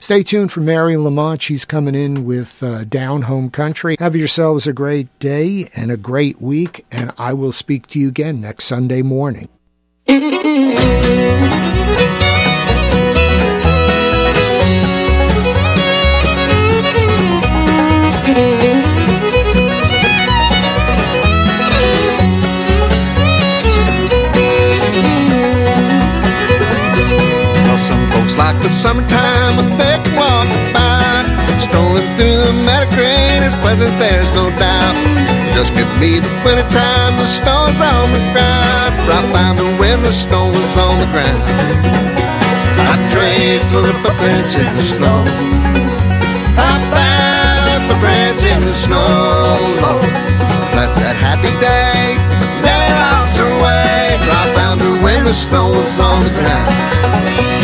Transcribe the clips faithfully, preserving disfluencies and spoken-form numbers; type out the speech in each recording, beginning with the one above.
Stay tuned for Mary Lamont. She's coming in with uh, Down Home Country. Have yourselves a great day and a great week, and I will speak to you again next Sunday morning. Like the summertime when they can walk by, strolling through the meadow green is pleasant, there's no doubt. Just give me the wintertime, the snow is on the ground. I found her when the snow was on the ground. I traced the little footprints in the snow. I found the footprints in the snow, Lord. That's that happy day, Nellie lost her way. I found her when the snow was on the ground.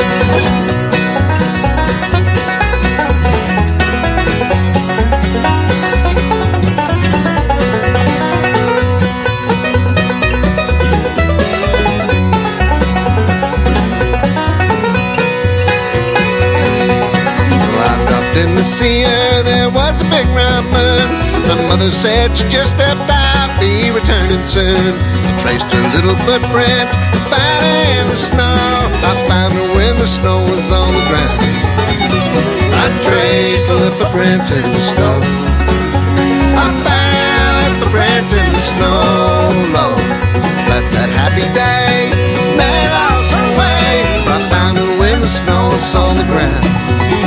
In the sea, there was a big round moon. My mother said she just stepped out, be returning soon. I traced her little footprints, found her in the snow. I found her when the snow was on the ground. I traced the little footprints in the snow. I found her footprints in the snow, Lord. That's that happy day, they lost her way. I found her when the snow was on the ground.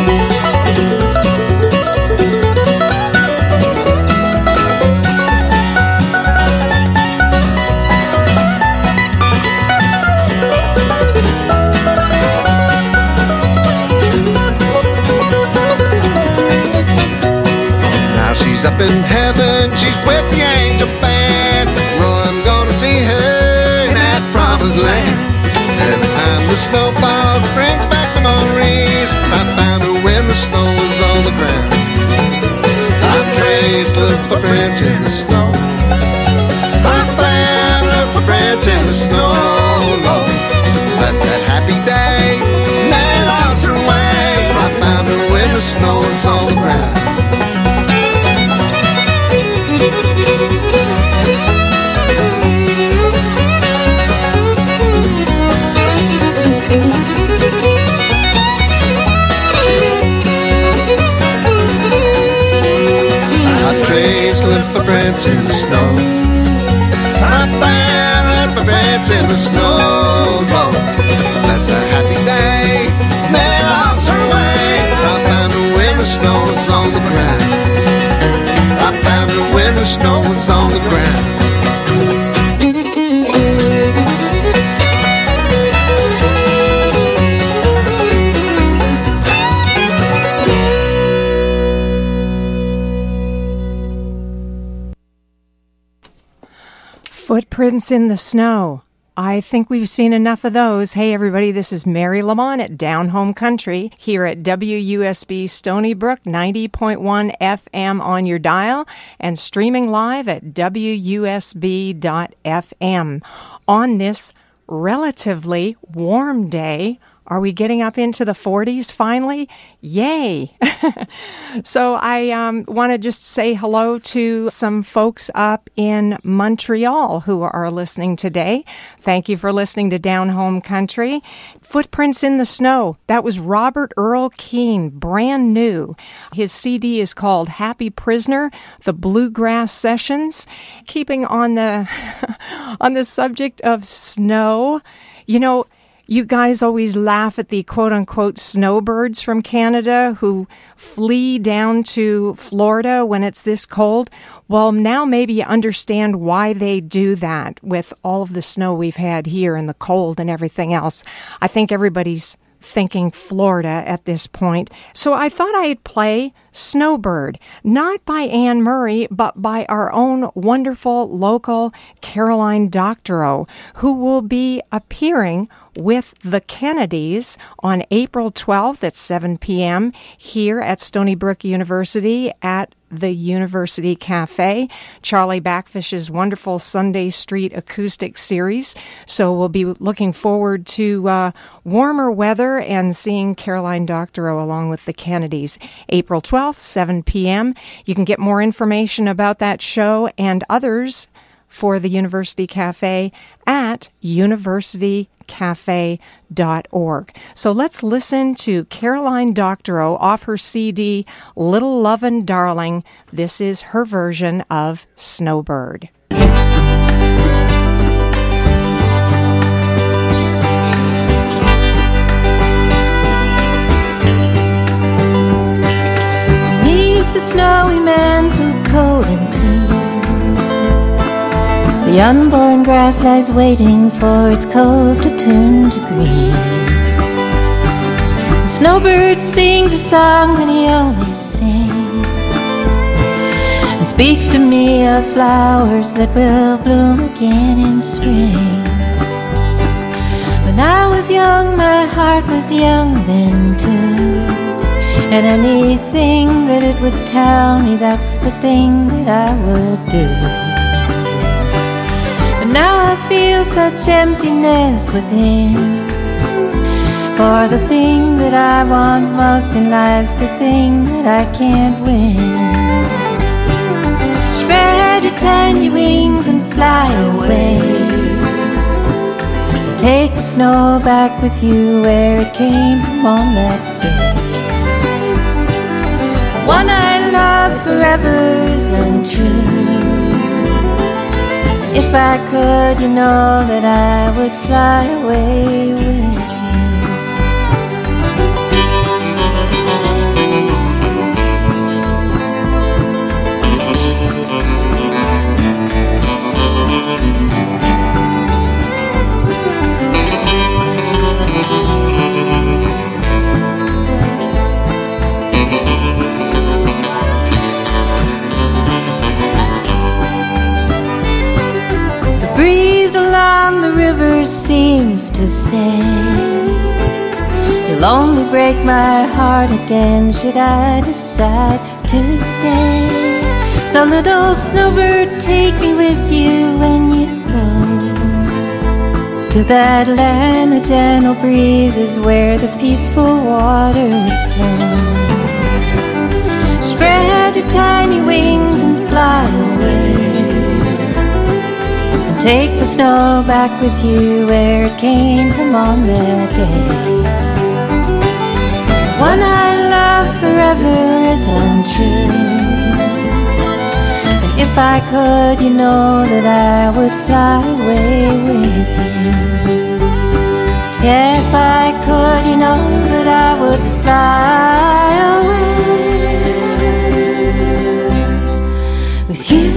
Up in heaven, she's with the angel band. Oh, I'm gonna see her in that promised land. Every time the snow falls, brings back memories. I found her when the snow was on the ground. I traced little footprints in the snow. I found her footprints in the snow, Lord. That's that happy day, they lost her way. I found her when the snow was on the ground. Traced little footprints in the snow. I found little footprints in the snow, Lord. That's a happy day, they lost her way. I found her when the snow was on the ground. I found her when the snow was on the ground. Footprints in the snow. I think we've seen enough of those. Hey, everybody, this is Mary Lamont at Down Home Country here at W U S B Stony Brook, ninety point one F M on your dial and streaming live at W U S B dot F M. On this relatively warm day, are we getting up into the forties finally? Yay! So I um, want to just say hello to some folks up in Montreal who are listening today. Thank you for listening to Down Home Country. Footprints in the Snow. That was Robert Earl Keen, brand new. His C D is called Happy Prisoner, The Bluegrass Sessions. Keeping on the on the subject of snow, you know, you guys always laugh at the quote-unquote snowbirds from Canada who flee down to Florida when it's this cold. Well, now maybe you understand why they do that with all of the snow we've had here and the cold and everything else. I think everybody's thinking Florida at this point. So I thought I'd play Snowbird, not by Anne Murray, but by our own wonderful local Caroline Doctorow, who will be appearing with the Kennedys on April twelfth at seven p.m. here at Stony Brook University at the University Cafe, Charlie Backfish's wonderful Sunday Street acoustic series. So we'll be looking forward to uh, warmer weather and seeing Caroline Doctorow along with the Kennedys. April twelfth, seven p.m. You can get more information about that show and others for the University Cafe at university cafe dot org. So let's listen to Caroline Doctorow off her C D, Little Lovin' Darling. This is her version of Snowbird. Beneath the snowy mantle, cold and clean, the unborn grass lies waiting for its coat to turn to green. The snowbird sings a song that he always sings, and speaks to me of flowers that will bloom again in spring. When I was young, my heart was young then too, and anything that it would tell me, that's the thing that I would do. Now I feel such emptiness within, for the thing that I want most in life's the thing that I can't win. Spread your tiny wings and fly away, and take the snow back with you where it came from on that day. The one I love forever is untrue. If I could, you know that I would fly away with you. Breeze along the river seems to say, you'll only break my heart again should I decide to stay. So little snowbird, take me with you when you go to that land of gentle breezes where the peaceful waters flow. Spread your tiny wings and fly away, take the snow back with you where it came from on that day. The one I love forever is untrue, and if I could, you know that I would fly away with you. Yeah, if I could, you know that I would fly away with you.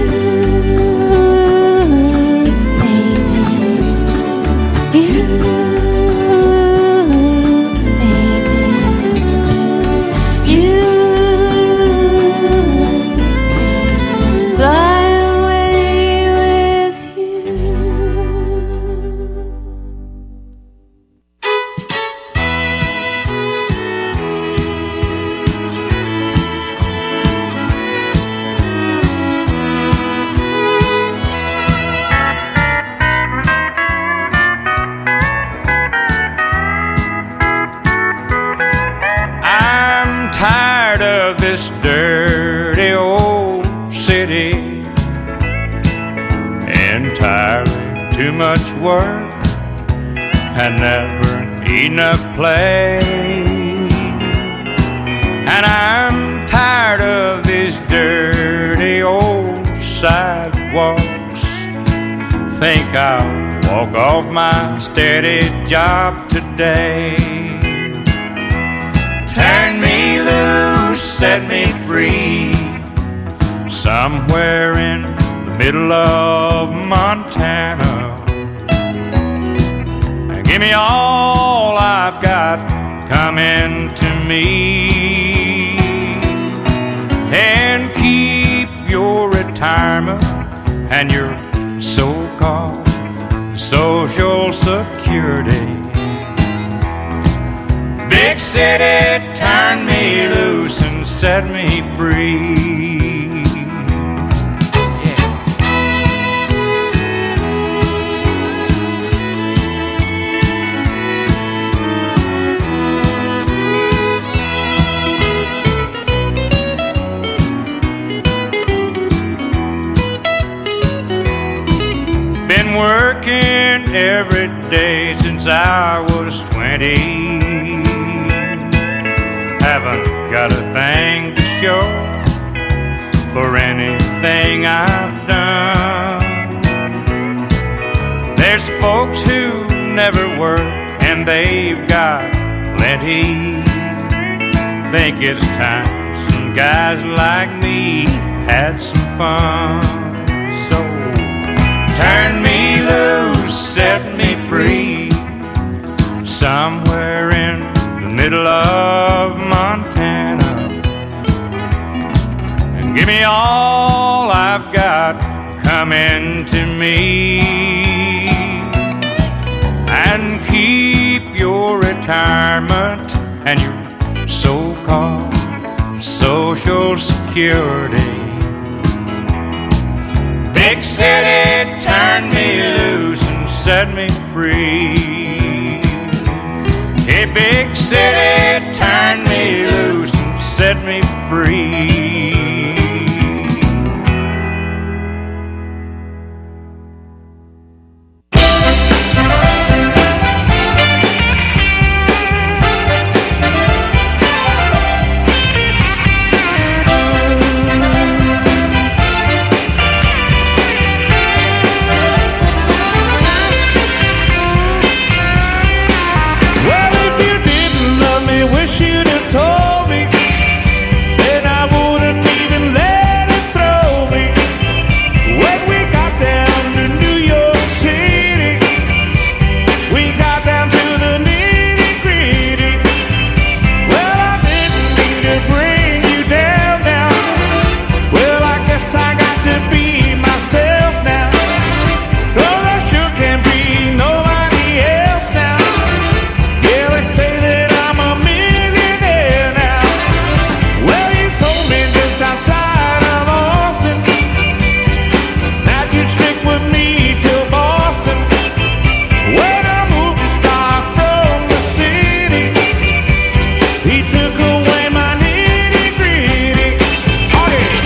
Too much work and never enough play, and I'm tired of these dirty old sidewalks. Think I'll walk off my steady job today. Turn me loose, set me free, somewhere in the middle of Montana. Give me all I've got coming to me, and keep your retirement and your so-called Social Security. Big city, turn me loose and set me free. every day since I was twenty. Haven't got a thing to show for anything I've done. There's folks who never work and they've got plenty. Think it's time some guys like me had some fun. So turn me loose, set me free, somewhere in the middle of Montana, and give me all I've got coming to me, and keep your retirement and your so-called Social Security. Big city, turn me loose and set me free. Hey, big city, turn me loose and set me free. You'd have told me, then I wouldn't even let it throw me. When we got down to New York City, we got down to the nitty gritty. Well, I didn't mean to bring you down now. Well, I guess I got to be myself now, 'cause I sure can't be nobody else now. Yeah, they say that I'm a outside of Austin, now you'd stick with me till Boston. When I moved to star from the city, he took away my nitty gritty. Oh yeah.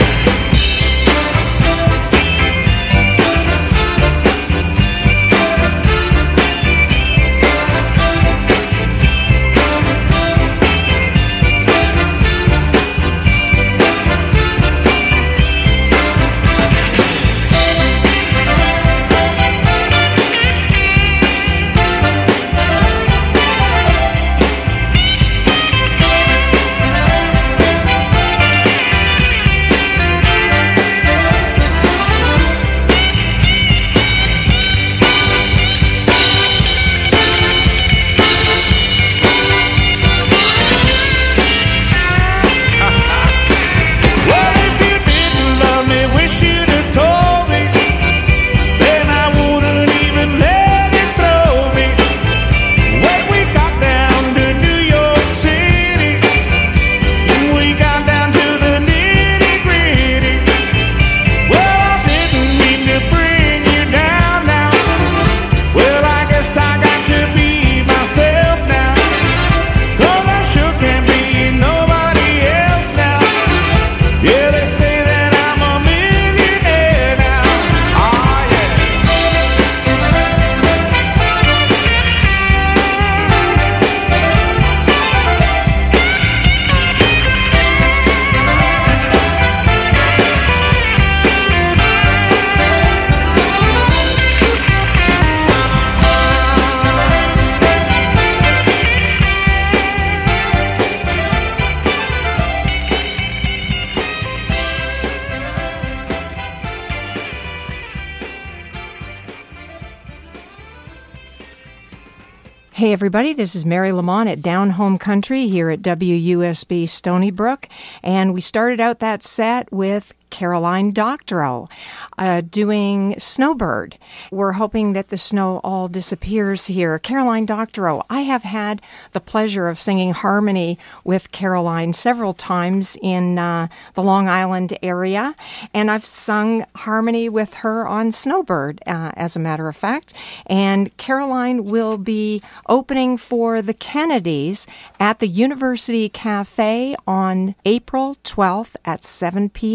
Hey everybody, this is Mary Lamont at Down Home Country here at W U S B Stony Brook, and we started out that set with Caroline Doctorow uh, doing Snowbird. We're hoping that the snow all disappears here. Caroline Doctorow, I have had the pleasure of singing harmony with Caroline several times in uh, the Long Island area, and I've sung harmony with her on Snowbird, uh, as a matter of fact. And Caroline will be opening for the Kennedys at the University Cafe on April twelfth at seven p.m.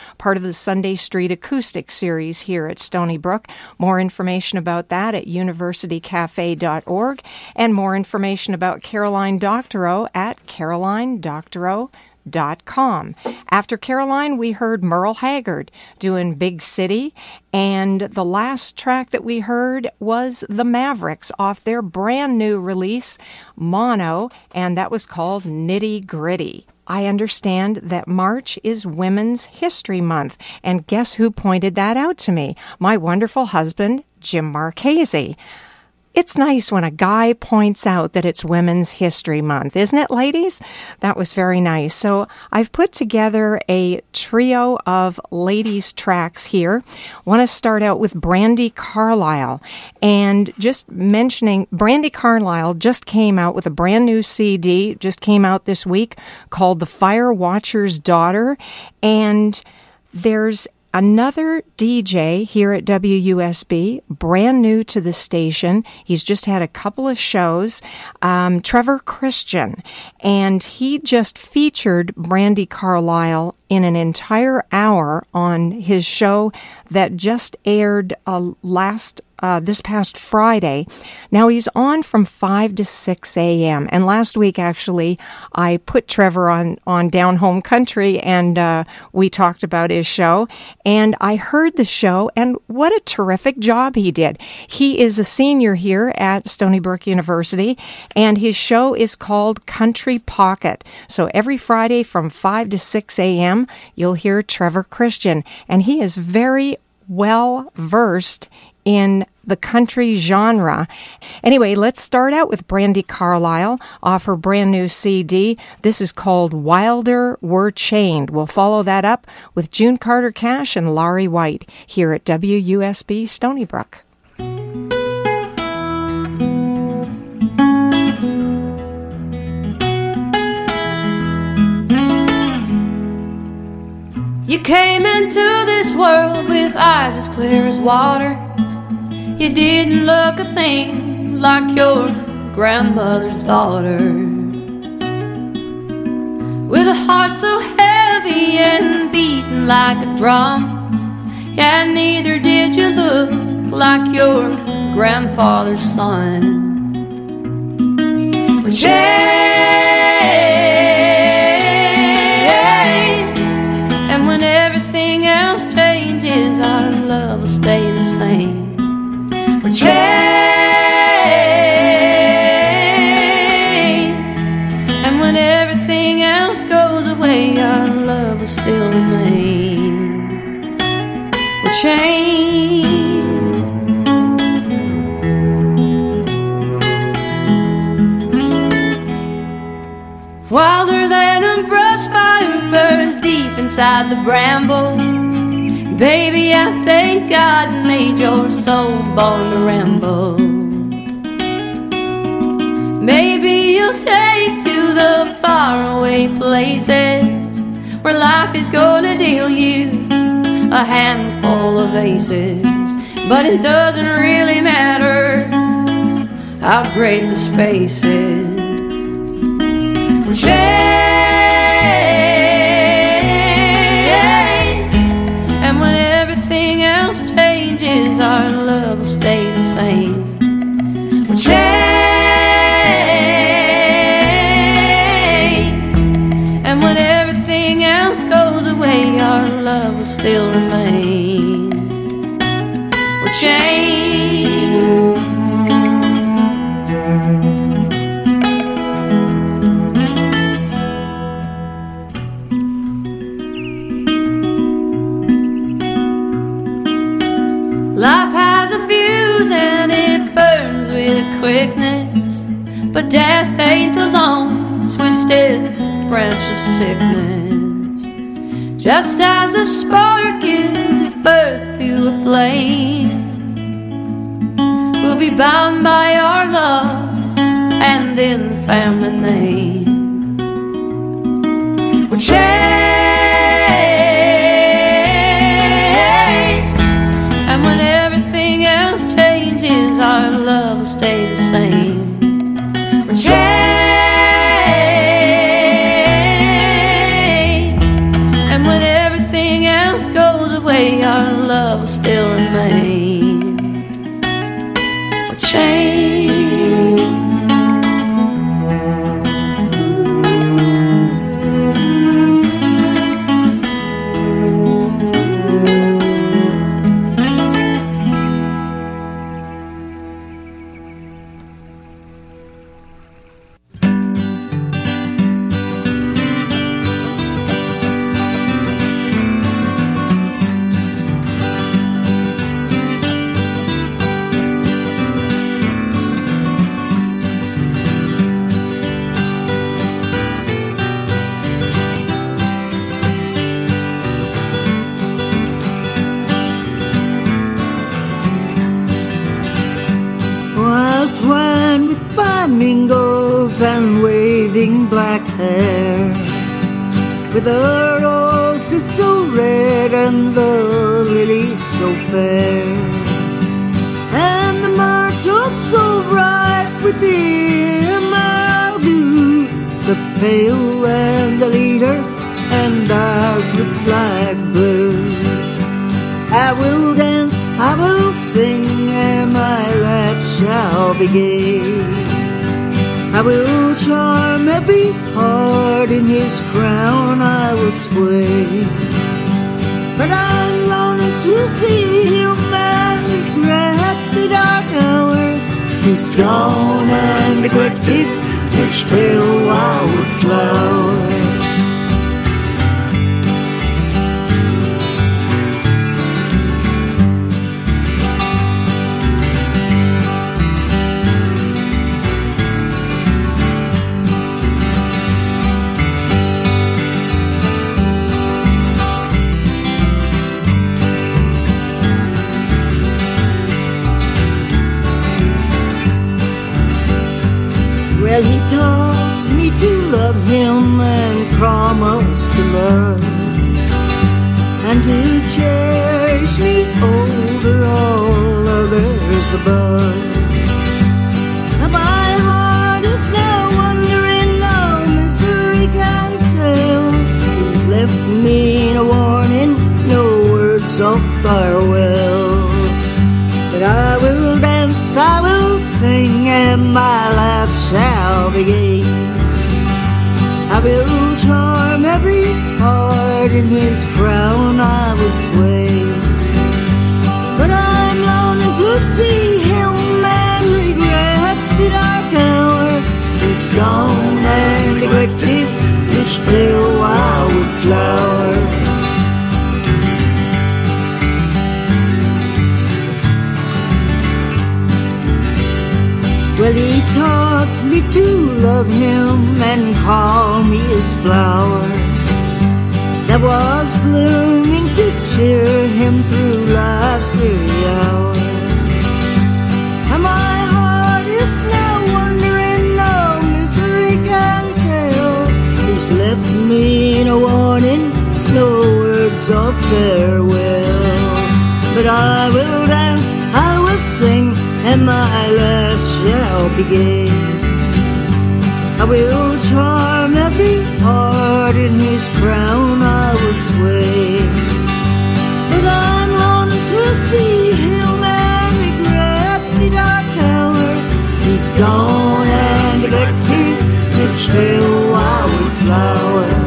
part of the Sunday Street Acoustic Series here at Stony Brook. More information about that at university cafe dot org, and more information about Caroline Doctorow at caroline doctorow dot com. After Caroline, we heard Merle Haggard doing Big City, and the last track that we heard was The Mavericks off their brand new release, Mono, and that was called Nitty Gritty. I understand that March is Women's History Month, and guess who pointed that out to me? My wonderful husband, Jim Marchese. It's nice when a guy points out that it's Women's History Month, isn't it, ladies? That was very nice. So I've put together a trio of ladies' tracks here. Want to start out with Brandi Carlile. And just mentioning, Brandi Carlile just came out with a brand new C D, just came out this week, called The Fire Watcher's Daughter. And there's another D J here at W U S B, brand new to the station. He's just had a couple of shows, um, Trevor Christian, and he just featured Brandi Carlile in an entire hour on his show that just aired uh, last Uh, this past Friday. Now he's on from five to six a.m. And last week, actually, I put Trevor on, on Down Home Country, and uh, we talked about his show. And I heard the show, and what a terrific job he did. He is a senior here at Stony Brook University, and his show is called Country Pocket. So every Friday from five to six a.m., you'll hear Trevor Christian, and he is very well versed in the country genre. Anyway, let's start out with Brandi Carlile off her brand new C D. This is called Wilder We're Chained. We'll follow that up with June Carter Cash and Laurie White here at W U S B Stony Brook. You came into this world with eyes as clear as water. You didn't look a thing like your grandmother's daughter. With a heart so heavy and beating like a drum, yeah, neither did you look like your grandfather's son. We're chained, and when everything else changes, our love will stay the same. We're chained, and when everything else goes away, our love will still remain. We're chained. Wilder than a brush fire burns deep inside the bramble. Baby, I thank God made your soul born to ramble. Maybe you'll take to the faraway places where life is gonna deal you a handful of aces. But it doesn't really matter how great the space is. We're chained, and when everything else changes, our love will stay the same. We're chained, and when everything else goes away, our love will still remain. We're chained. Life has a fuse and it burns with quickness, but death ain't the long, twisted branch of sickness. Just as the spark gives birth to a flame, we'll be bound by our love and in the family name. We're chained, and when everything else changes, our love will stay the same. We're chained, and when everything else say our love will still remain or change. And waving black hair, with the roses so red and the lilies so fair, and the myrtle so bright with the emerald dew, the pail and the leader and eyes look like blue. I will dance, I will sing, and my life shall be gay. I will charm every heart, in his crown I will sway. But I'm longing to see him and regret the dark hour. He's gone and neglected this pale wild flower. Well, he taught me to love him and promised to love, and to cherish me over all others above. And my heart is now wondering, no misery can tell. He's left me no warning, no words of farewell. But I will dance, I will sing, and my life shall be gay. I will charm every heart, in his crown I will sway. But I'm longing to see him and regret the dark hour. He's gone and neglected this pale wild flower. Well, he taught me to love him and call me his flower, that was blooming to cheer him through life's weary hour. And my heart is now wondering, no misery can tell. He's left me no warning, no words of farewell. But I will dance, I will sing, and my life shall be gay. I will charm every heart, in his crown I will sway. But I'm longing to see him and regret the dark hour. He's gone and neglected this pale wild flower.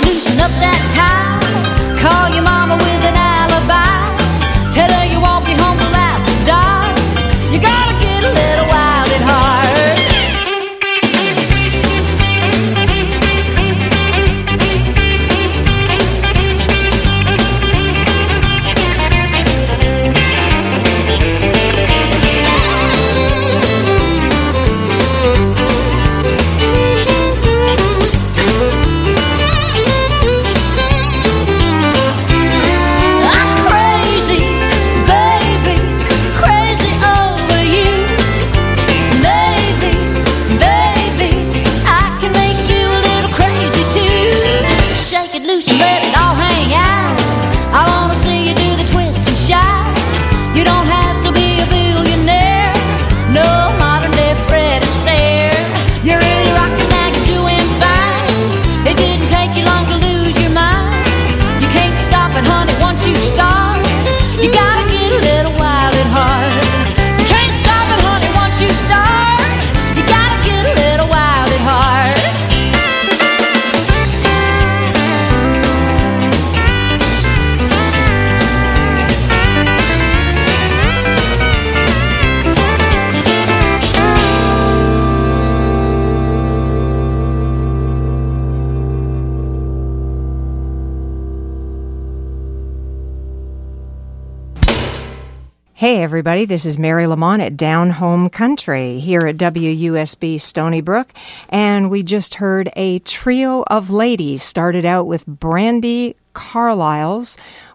loosen up that tie. Call your mama with an alibi. Tell her you won't be home till after dark. You gotta get a little wild at heart. Let it all hang out. I wanna see you do the twist and shout. You don't have to be a billionaire, no modern day Fred Astaire. You're really rocking like you're doing fine. It didn't take you long to lose your mind. You can't stop it, honey, once you start. You gotta get a little wild at heart. You can't stop it, honey, once you start. You gotta get a little wild at heart. Hey everybody, this is Mary Lamont at Down Home Country here at W U S B Stony Brook, and we just heard a trio of ladies. Started out with Brandi Carlile's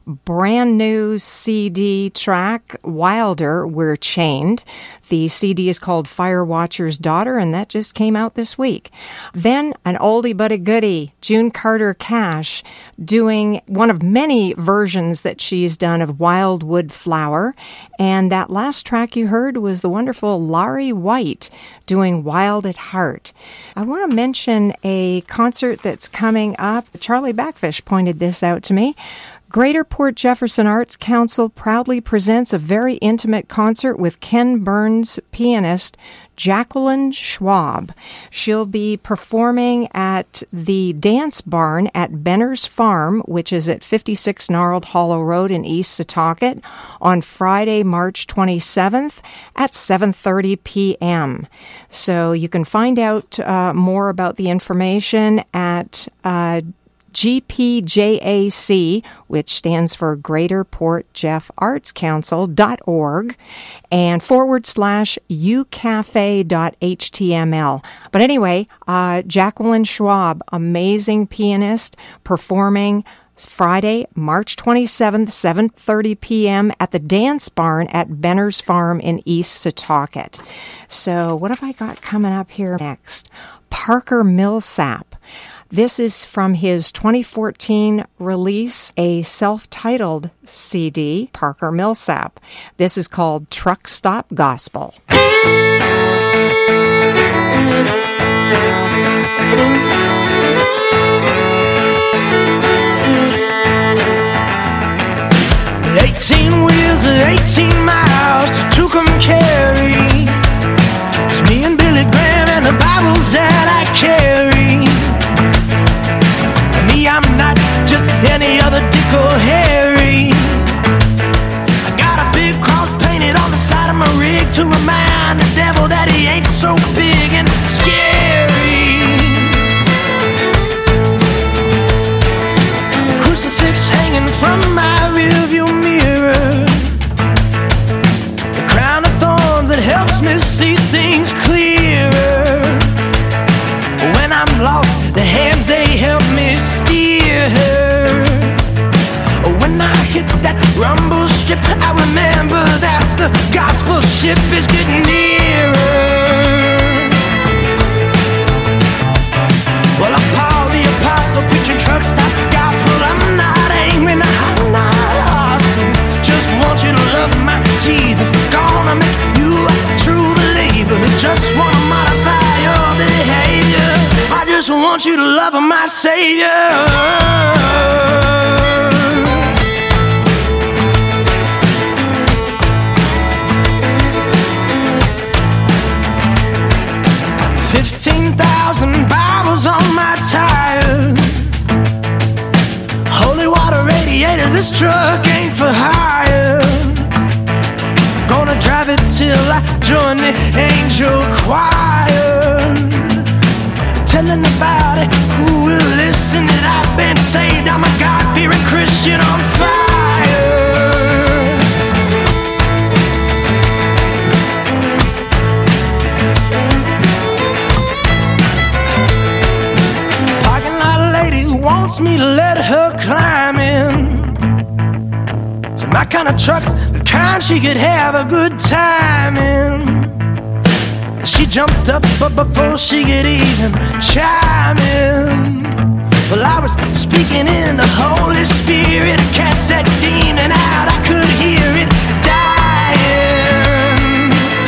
brand new C D track, Wilder, We're Chained. The C D is called Firewatcher's Daughter, and that just came out this week. Then an oldie but a goodie, June Carter Cash, doing one of many versions that she's done of Wildwood Flower. And that last track you heard was the wonderful Laurie White doing Wild at Heart. I want to mention a concert that's coming up. Charlie Backfish pointed this out to me. Greater Port Jefferson Arts Council proudly presents a very intimate concert with Ken Burns pianist Jacqueline Schwab. She'll be performing at the Dance Barn at Benner's Farm, which is at fifty-six Gnarled Hollow Road in East Setauket, on Friday, March twenty-seventh at seven thirty p.m. So you can find out uh, more about the information at uh, G P J A C, which stands for Greater Port Jeff Arts Council dot org, and forward slash u cafe dot h t m l. But anyway, uh, Jacqueline Schwab, amazing pianist, performing Friday, March twenty-seventh, seven thirty p.m. at the Dance Barn at Benner's Farm in East Setauket. So what have I got coming up here next? Parker Millsap. This is from his twenty fourteen release, a self-titled C D, Parker Millsap. This is called Truck Stop Gospel. Eighteen wheels and eighteen miles to Tucum carry. It's me and Billy Graham and the Bibles that I carry. I'm not just any other Dick or Harry. I got a big cross painted on the side of my rig to remind the devil that he ain't so big and scary. A crucifix hanging from my rearview mirror, the crown of thorns that helps me see things clearer. When I'm lost, the hands they help me steer her. When I hit that rumble strip, I remember that the gospel ship is getting nearer. Well, I'm Paul the Apostle, preaching truck stop gospel. I'm not angry, no, I'm not hostile. Just want you to love my Jesus. Gonna make you a true believer. Just wanna modify your behavior. I just want you to love my Savior. Fifteen thousand Bibles on my tire. radiator, this truck ain't for hire. Gonna drive it till I join the angel choir, telling about it, who will listen that I've been saved. I'm a God-fearing Christian on fire. Parking lot lady who wants me to let her climb in. So my kind of truck's the kind she could have a good time in. She jumped up, but before she could even chime in, well, I was speaking in the Holy Spirit. I cast that demon out, I could hear it dying.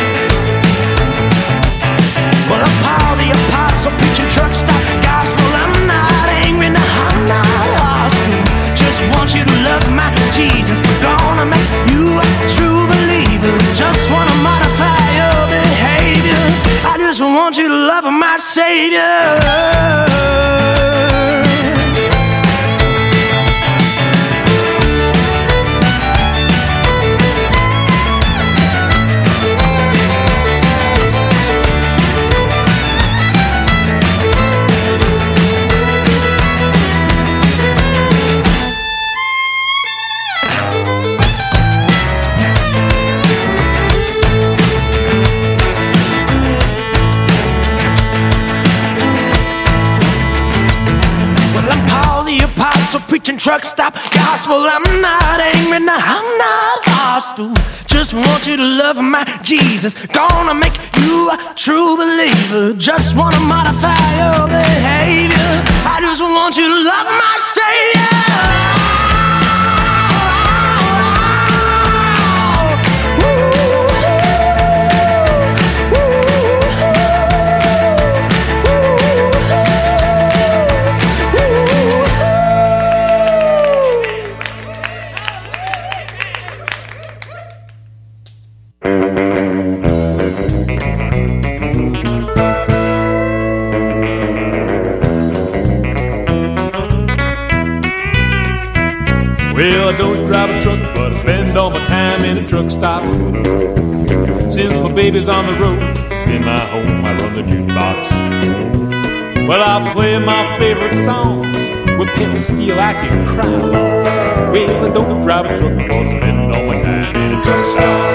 Well, I'm Paul the Apostle, preaching truck stop gospel. I'm not angry, no, I'm not hostile. Just want you to love my Jesus. Gonna make you a true believer. Just wanna modify your behavior. I just want you to love my Savior. Preaching truck stop gospel. I'm not angry, no, I'm not hostile. Just want you to love my Jesus. Gonna make you a true believer. Just wanna modify your behavior. I just want you to love my Savior. Well, I don't drive a truck, but I spend all my time in a truck stop. Since my baby's on the road, it's been my home, I run the jukebox. Well, I'll play my favorite songs. With pen and steel, I can cry along. Well, I don't drive a truck, but I spend all my time in a truck stop.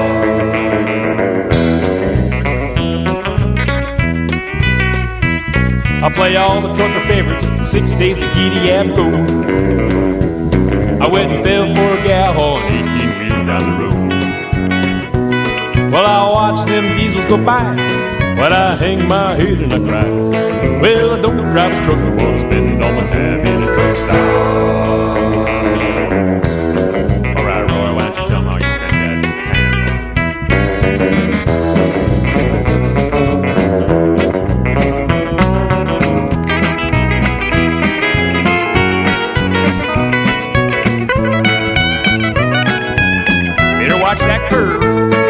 I play all the trucker favorites from six days to Giddy Ab Go. I went and fell for a gal hauling eighteen wheels down the road. Well, I watch them diesels go by, but I hang my head and I cry. Well, I don't drive a truck, but I spend all my time in a truck stop. All right, Roy, why don't you tell me how you spend that watch that curve.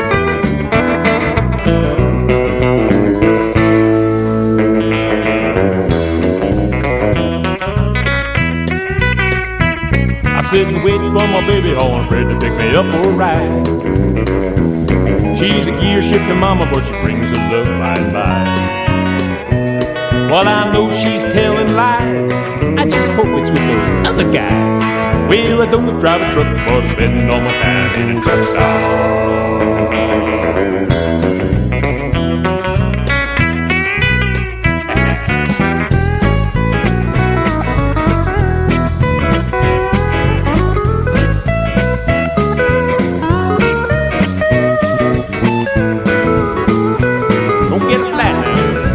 I sit and wait for my baby hauling Fred to pick me up for a ride. She's a gear shifting mama, but she brings her love by and by. Well, I know she's telling lies. I just hope it's with those other guys. Well, I don't drive a truck, but I spend all my time in a truck stop. Don't get flat now.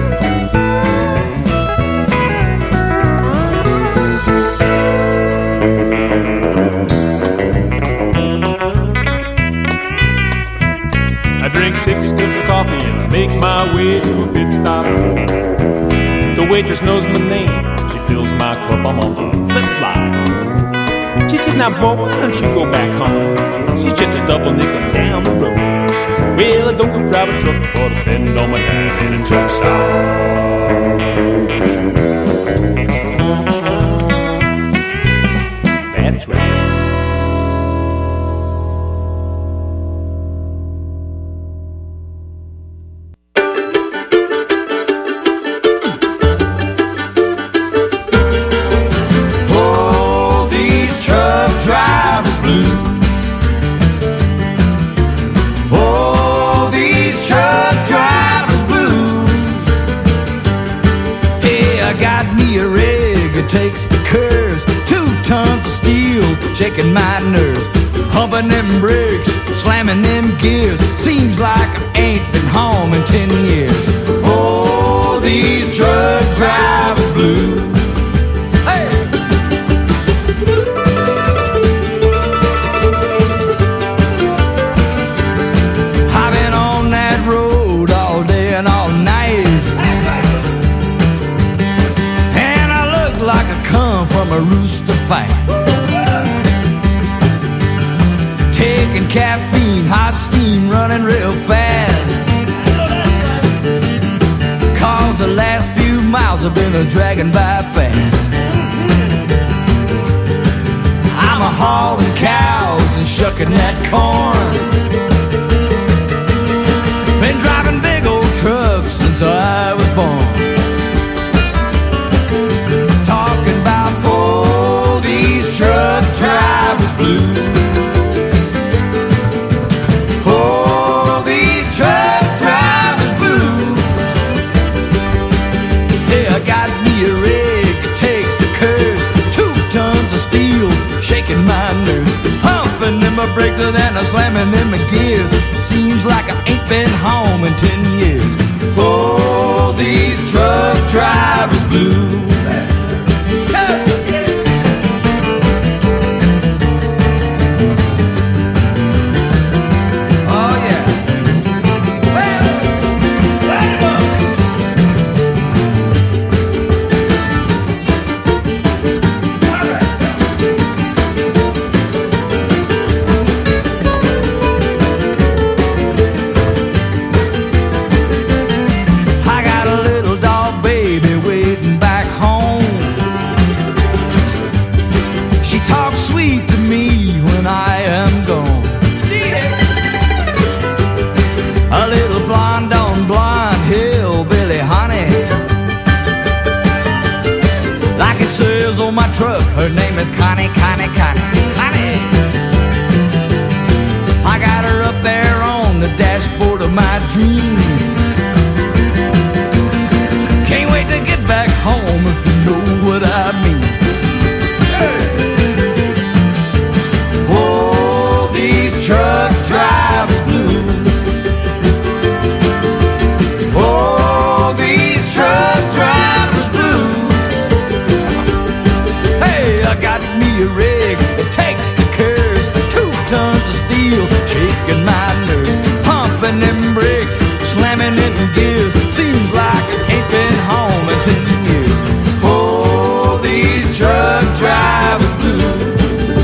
Drink six cups of coffee and I make my way to a pit stop. The waitress knows my name. She fills my cup, I'm on the flip-flop. She says, now boy, why don't you go back home? She's just a double nickel down the road. Well, I don't drive a truck, but I spend all my time in a truck stop. Bad Daddy's Record. Takes the curves, two tons of steel, shaking my nerves, pumping them brakes, slamming them gears. Seems like I ain't been home in ten years. Oh, these truck drivers blues. Hey! I've been on that road all day and all night. Like I come from a rooster fight, taking caffeine, hot steam, running real fast. Cause the last few miles have been a dragging by fast. I'm a hauling cows and shucking that corn. Been driving big old trucks since I was born. Truck drivers blues. Oh, these truck drivers blues. Hey, I got me a rig that takes the curves, two tons of steel, shaking my nerves, pumping in my brakes and then I'm slamming in my gears. Seems like I ain't been home in ten years. Oh, these truck drivers blues. Hey. Her name is Connie, Connie, Connie, Connie. I got her up there on the dashboard of my dreams. Can't wait to get back home if you know what I mean. Hey. Oh, these truck drivers blues. Oh, these truck drivers blues. I got me a rig that takes the curves, two tons of steel, shaking my nerves, pumping them brakes, slamming in gears. Seems like I ain't been home in ten years. Oh, these truck drivers blues.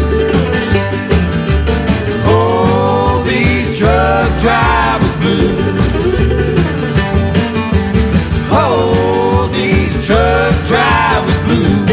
Oh, these truck drivers blues. Oh, these truck drivers blues.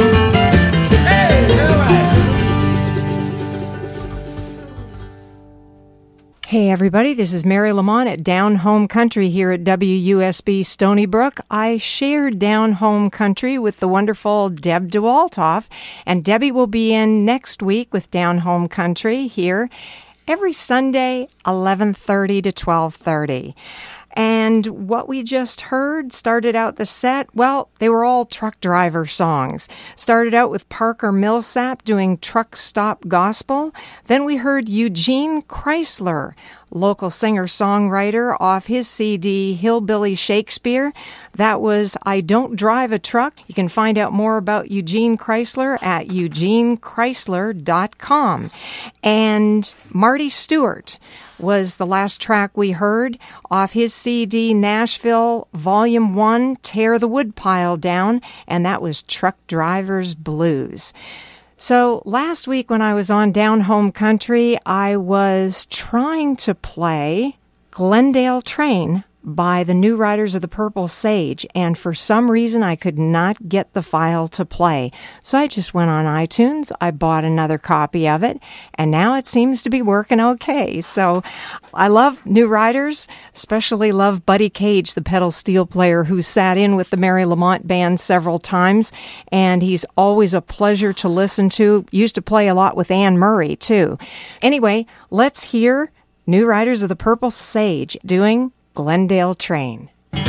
Hey everybody, this is Mary Lamont at Down Home Country here at W U S B Stony Brook. I shared Down Home Country with the wonderful Deb DeWaltoff, and Debbie will be in next week with Down Home Country here every Sunday, eleven thirty to twelve thirty. And what we just heard started out the set, well, they were all truck driver songs. Started out with Parker Millsap doing Truck Stop Gospel. Then we heard Eugene Chrysler, local singer-songwriter, off his C D Hillbilly Shakespeare. That was I Don't Drive a Truck. You can find out more about Eugene Chrysler at eugene chrysler dot com. And Marty Stewart was the last track we heard off his C D Nashville Volume one, Tear the Woodpile Down, and that was Truck Driver's Blues. So last week when I was on Down Home Country, I was trying to play Glendale Train by the New Riders of the Purple Sage, and for some reason I could not get the file to play. So I just went on iTunes, I bought another copy of it, and now it seems to be working okay. So I love New Riders, especially love Buddy Cage, the pedal steel player who sat in with the Mary Lamont Band several times, and he's always a pleasure to listen to. Used to play a lot with Anne Murray, too. Anyway, let's hear New Riders of the Purple Sage doing Glendale Train.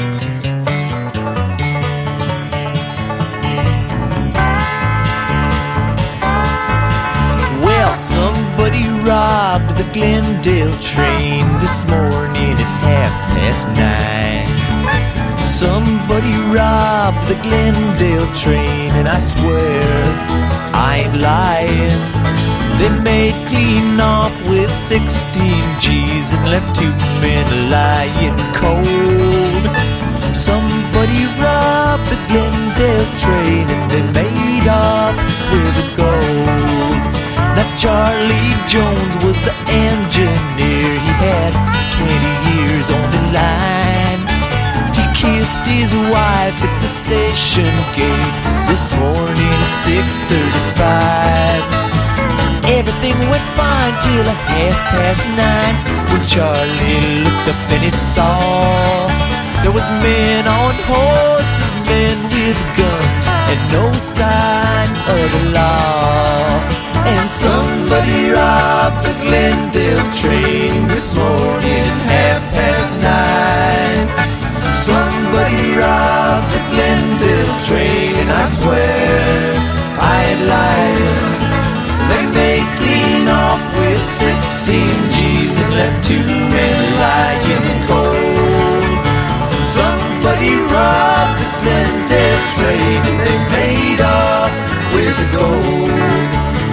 Well, somebody robbed the Glendale train this morning at half past nine. Somebody robbed the Glendale train, and I swear I ain't lying. They made clean off with sixteen G's and left two men lying cold. Somebody robbed the Glendale train and they made off with the gold. Now Charlie Jones was the engineer. He had twenty years on the line. He kissed his wife at the station gate this morning at six thirty-five. Everything went fine till a half past nine, when Charlie looked up and he saw there was men on horses, men with guns, and no sign of the law. And somebody robbed the Glendale train this morning half past nine. Somebody robbed the Glendale train, and I swear I ain't lying. They made clean off with sixteen G's and left two men lying cold. Somebody robbed the Glendale train and they made off with the gold.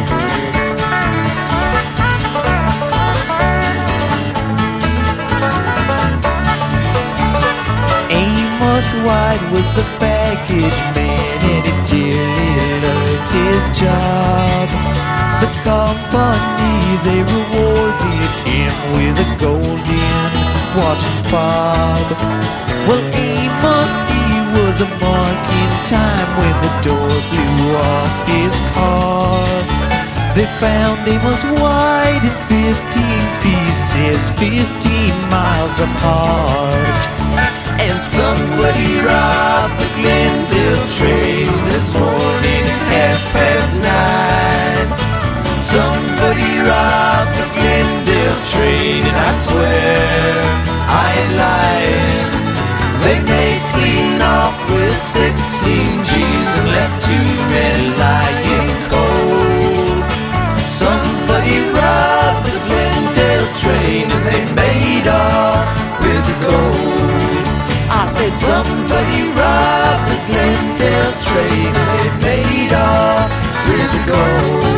Amos White was the baggage man, and he dearly loved his job. The company, they rewarded him with a golden watch and fob. Well, Amos, he was a mark in time when the door blew off his car. They found Amos White in fifteen pieces, fifteen miles apart. And somebody robbed the Glendale train this morning at half past nine. Somebody robbed the Glendale train, and I swear I ain't lying. They made clean off with sixteen G's and left two men lying cold. Somebody robbed the Glendale train, and they made off with the gold. I said somebody robbed the Glendale train, and they made off with the gold.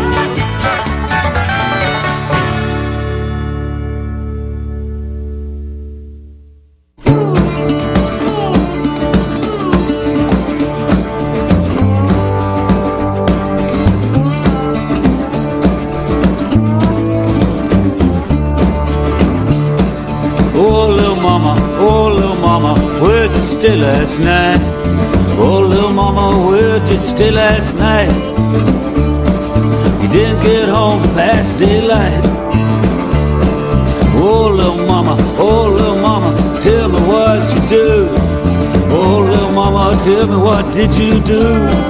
Where'd you stay last night? Oh, little mama, where'd you stay last night? You didn't get home past daylight. Oh, little mama, oh, little mama, tell me what you do. Oh, little mama, tell me what did you do?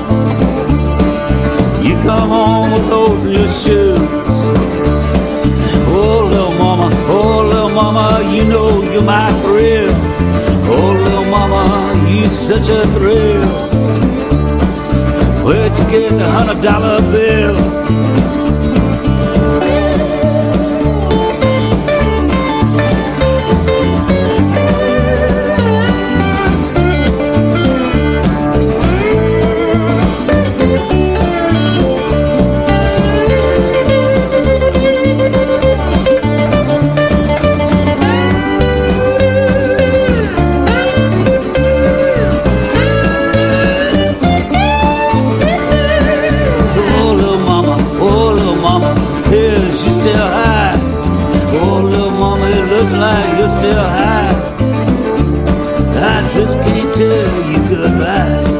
You come home with holes in your shoes. Oh, little mama, oh, little mama, you know you're my thrill. Oh, little mama, you such a thrill. Where'd you get the hundred dollar bill? Still high. Oh, little mama, it looks like you're still high. just can't tell you goodbye.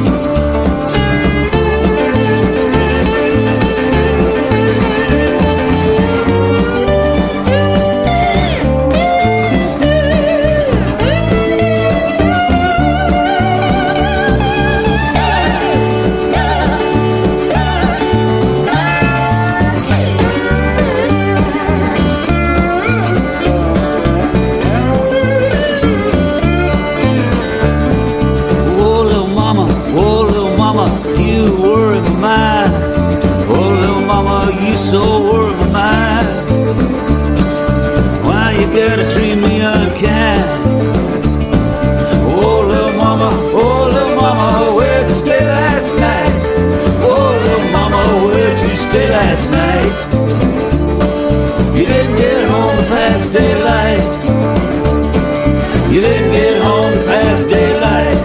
You so were my mind. Why you gotta treat me unkind? Oh, little mama, oh, little mama, where'd you stay last night? Oh, little mama, where'd you stay last night? You didn't get home past daylight. You didn't get home past daylight.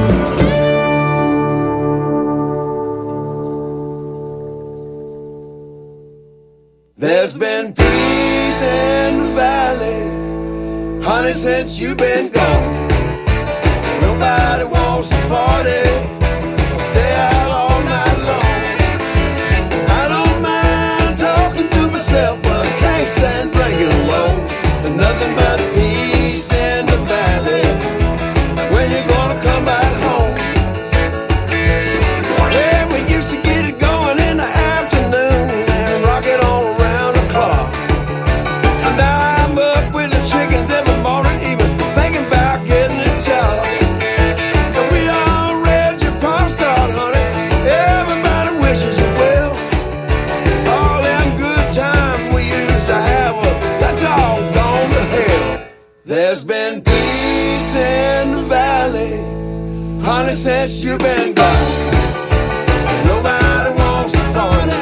There's been peace in the valley, honey, since you've been gone. Nobody wants to party, stay out all night long. I don't mind talking to myself, but I can't stand drinking alone. There's nothing but peace in the valley. When you gonna come back home? Yeah, we used to get it going in the afternoon and rock it on. Now I'm up with the chickens every morning, even thinking about getting a job. And we all read your postcard, honey. Everybody wishes you well. All them good times we used to have, well, that's all gone to hell. There's been peace in the valley, honey, since you've been gone. Nobody wants to party.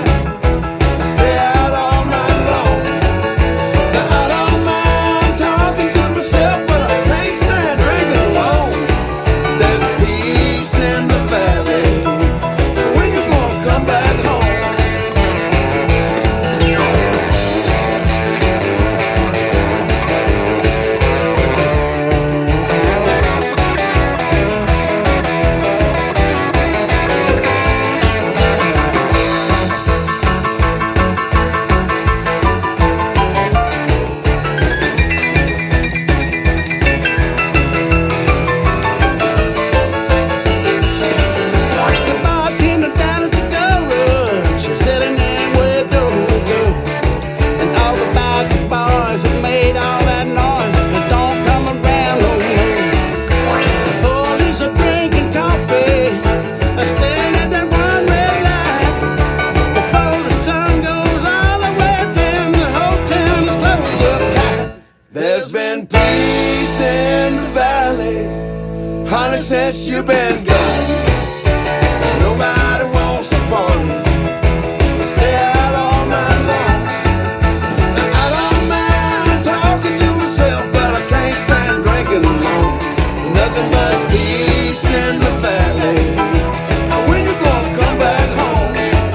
Since you've been gone, nobody wants to party, stay out all night long. Now, I don't mind talking to myself, but I can't stand drinking alone. Nothing but peace in the valley. Now, when you gonna come back home?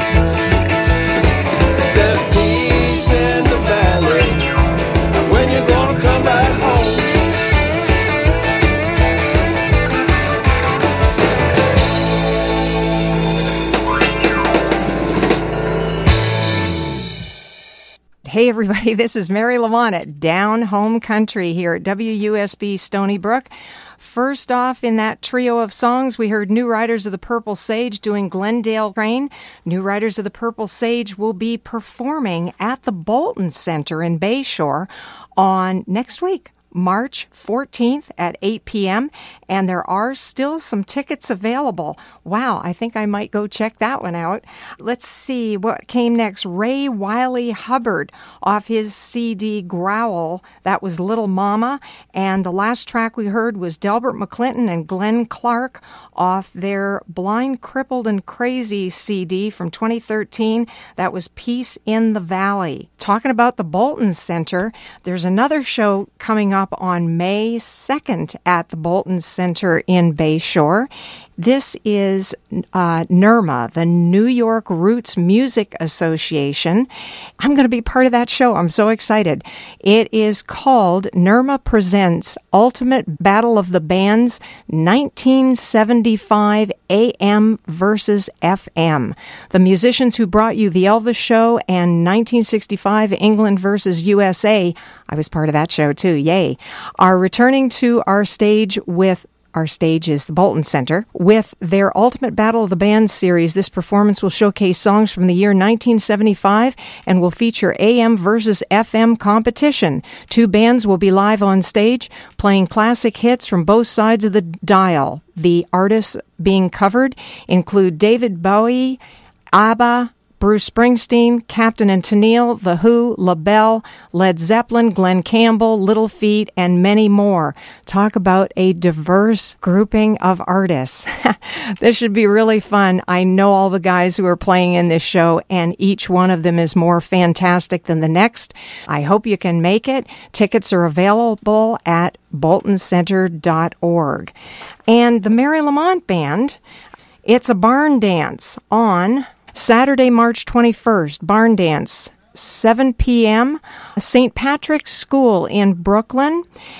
There's peace in the valley. Now, when you gonna come back home? Hey, everybody, this is Mary Lamont at Down Home Country here at W U S B Stony Brook. First off, in that trio of songs, we heard New Riders of the Purple Sage doing Glendale Train. New Riders of the Purple Sage will be performing at the Bolton Center in Bayshore on next week, March fourteenth at eight p.m., and there are still some tickets available. Wow, I think I might go check that one out. Let's see what came next. Ray Wiley Hubbard off his C D Growl. That was Little Mama. And the last track we heard was Delbert McClinton and Glenn Clark off their Blind, Crippled, and Crazy C D from twenty thirteen. That was Peace in the Valley. Talking about the Bolton Center, there's another show coming up on May second at the Bolton Center in Bayshore. This is uh, N Y R M A, the New York Roots Music Association. I'm going to be part of that show. I'm so excited. It is called N Y R M A Presents Ultimate Battle of the Bands nineteen seventy-five A M versus F M. The musicians who brought you The Elvis Show and nineteen sixty-five England versus U S A, I was part of that show too, yay, are returning to our stage with Our stage is the Bolton Center. With their Ultimate Battle of the Bands series, this performance will showcase songs from the year nineteen seventy-five and will feature A M versus F M competition. Two bands will be live on stage, playing classic hits from both sides of the dial. The artists being covered include David Bowie, ABBA, Bruce Springsteen, Captain and Tennille, The Who, LaBelle, Led Zeppelin, Glenn Campbell, Little Feat, and many more. Talk about a diverse grouping of artists. This should be really fun. I know all the guys who are playing in this show, and each one of them is more fantastic than the next. I hope you can make it. Tickets are available at bolton center dot org. And the Mary Lamont Band, it's a barn dance on Saturday, March twenty-first, barn dance, seven p.m., Saint Patrick's School in Brooklyn.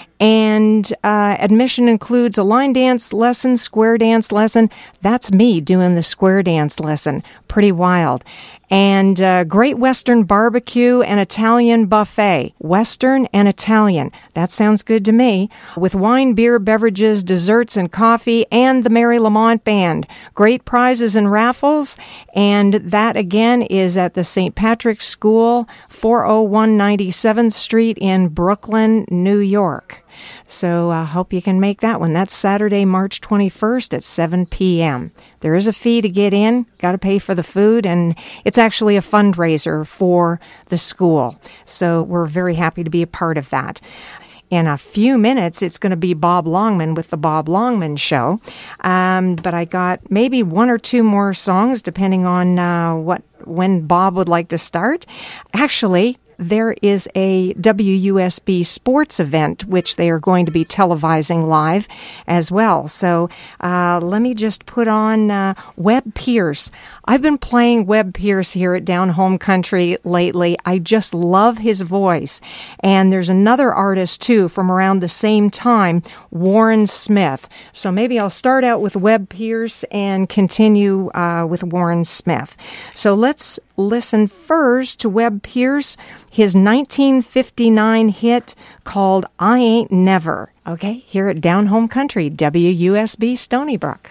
And uh, admission includes a line dance lesson, square dance lesson. That's me doing the square dance lesson. Pretty wild. And uh, Great Western Barbecue and Italian Buffet. Western and Italian. That sounds good to me. With wine, beer, beverages, desserts, and coffee, and the Mary Lamont Band. Great prizes and raffles. And that, again, is at the Saint Patrick's School, four oh one ninety-seventh Street in Brooklyn, New York. So I uh, hope you can make that one. That's Saturday, March twenty-first at seven p.m. There is a fee to get in. Got to pay for the food, and it's actually a fundraiser for the school. So we're very happy to be a part of that. In a few minutes, it's going to be Bob Longman with the Bob Longman Show. Um, but I got maybe one or two more songs, depending on uh, what when Bob would like to start. Actually, there is a W U S B sports event, which they are going to be televising live as well. So uh, let me just put on uh, Webb Pierce. I've been playing Webb Pierce here at Down Home Country lately. I just love his voice. And there's another artist, too, from around the same time, Warren Smith. So maybe I'll start out with Webb Pierce and continue uh, with Warren Smith. So let's listen first to Webb Pierce, his nineteen fifty-nine hit called I Ain't Never. Okay, here at Down Home Country, W U S B Stony Brook.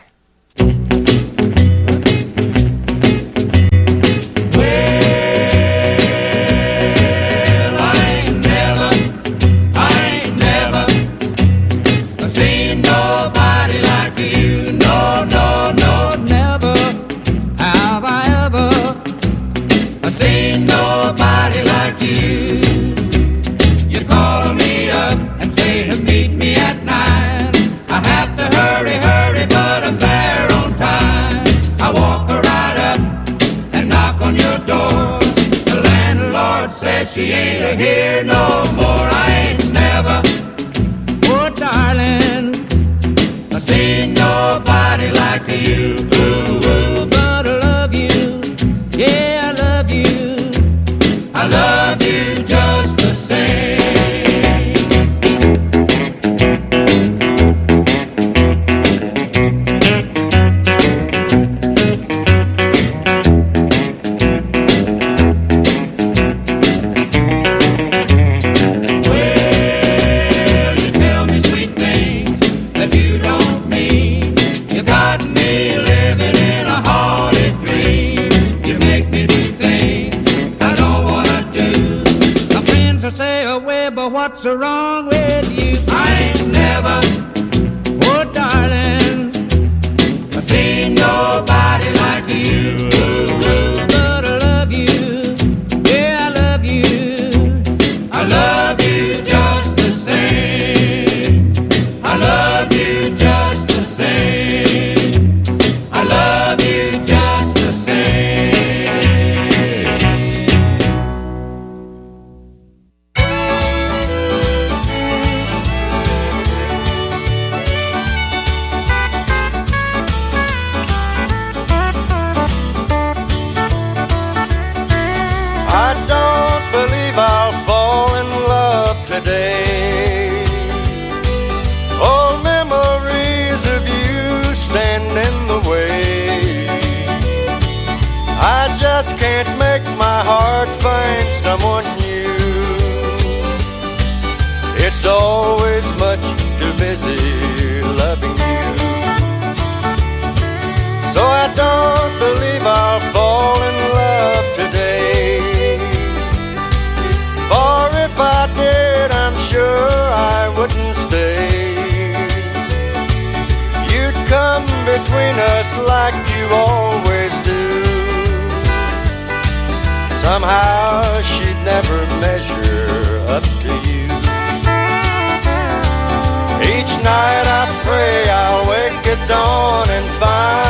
She ain't here no more. I ain't never, oh darling, I seen nobody like you. Ooh, ooh, but I love you, yeah, I love you, I love you just the same. What's wrong with you? I ain't never, oh darling, I seen nobody like you. Ooh, ooh, but I love you, yeah, I love you, I love you just the same. I love you just the same. I love you just the same. someone new. It's always much too busy loving you. So I don't believe I'll fall in love today. For if I did, I'm sure I wouldn't stay. You'd come between us like you always do. Somehow she'd never measure up to you. Each night I pray I'll wake at dawn and find